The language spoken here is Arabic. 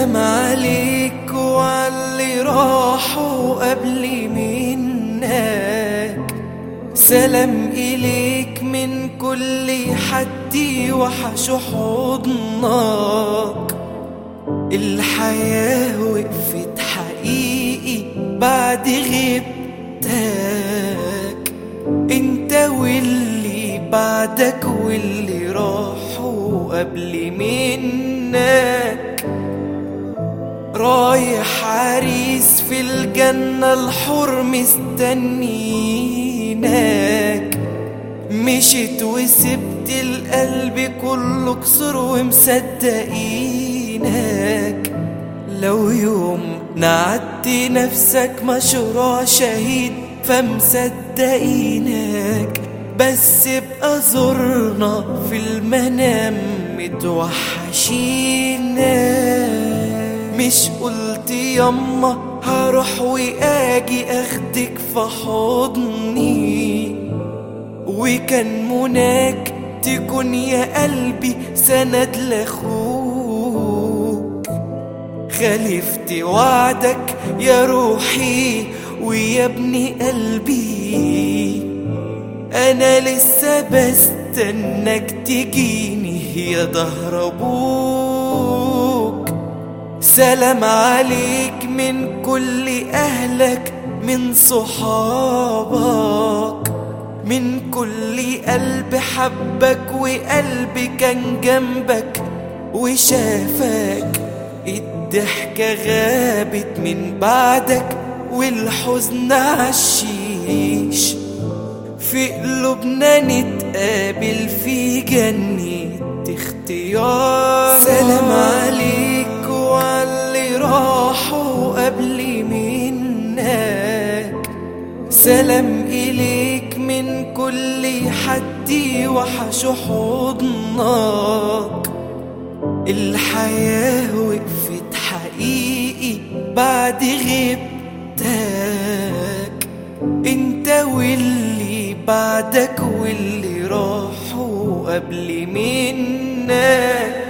سلام عليك وعلي راحوا قبل منك، سلام إليك من كل حد وحش حضنك. الحياة وقفت حقيقي بعد غيبتك، انت واللي بعدك واللي راحوا قبل منك. رايح عريس في الجنة الحور مستنينك، مشيت وسبت القلب كله كسر ومصدقينك. لو يوم نعدت نفسك مشروع شهيد فمصدقينك، بس ابقى زرنا في المنام متوحشينك. مش قلت يما هروح واجي اخدك في حضني، وكان مناك تكون يا قلبي سند لاخوك. خالفت وعدك يا روحي ويا ابن قلبي، انا لسه بستناك تجيني يا ظهر ابوك. سلام عليك من كل اهلك من صحابك، من كل قلب حبك وقلب كان جنبك وشافك. الضحكة غابت من بعدك والحزن عشيش، في قلوبنا نتقابل في جنة اختيار. سلام عليك وعلي راحوا قبل منك، سلام إليك من كل حد وحش حضنك. الحياة وقفت حقيقي بعد غيبتك، انت واللي بعدك واللي راحوا قبل منك.